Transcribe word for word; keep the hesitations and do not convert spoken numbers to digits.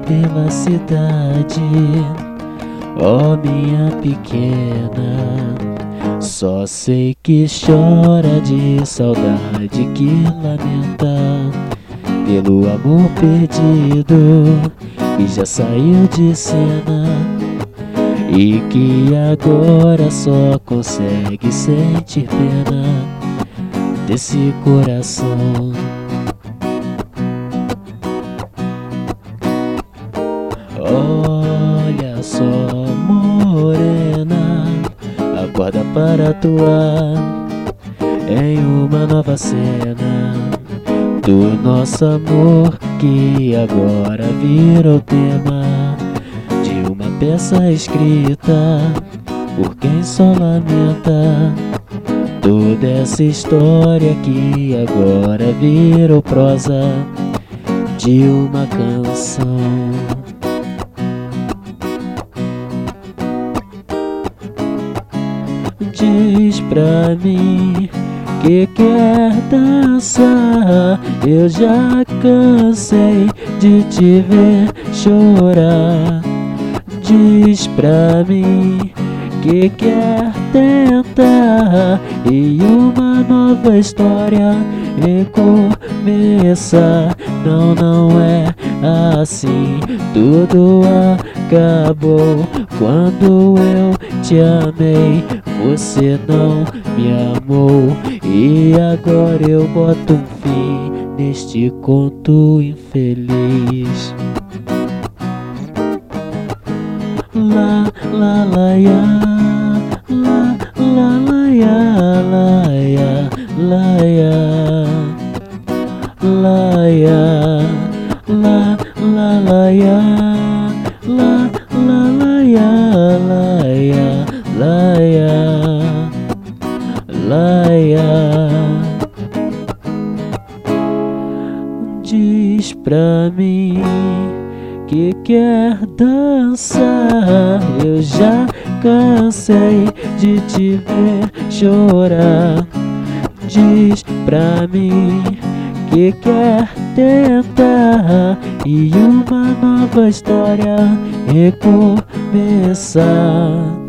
pela cidade. Ó minha pequena, só sei que chora de saudade, que lamenta pelo amor perdido e já saiu de cena, e que agora só consegue sentir pena desse coração. Olha só, morena, acorda para atuar em uma nova cena do nosso amor, que agora virou tema de uma peça escrita por quem só lamenta toda essa história, que agora virou prosa de uma canção. Diz pra mim que quer dançar, eu já cansei de te ver chorar. Diz pra mim que quer tentar e uma nova história recomeçar. Não, não é assim, tudo acabou quando eu te amei. Você não me amou e agora eu boto um fim neste conto infeliz. La la la ya, la la la ya, la ya, la ya, la ya, la la la ya, la la la ya, la ya, la ya, la ya. Diz pra mim que quer dançar, eu já cansei de te ver chorar. Diz pra mim que quer tentar e uma nova história recomeçar.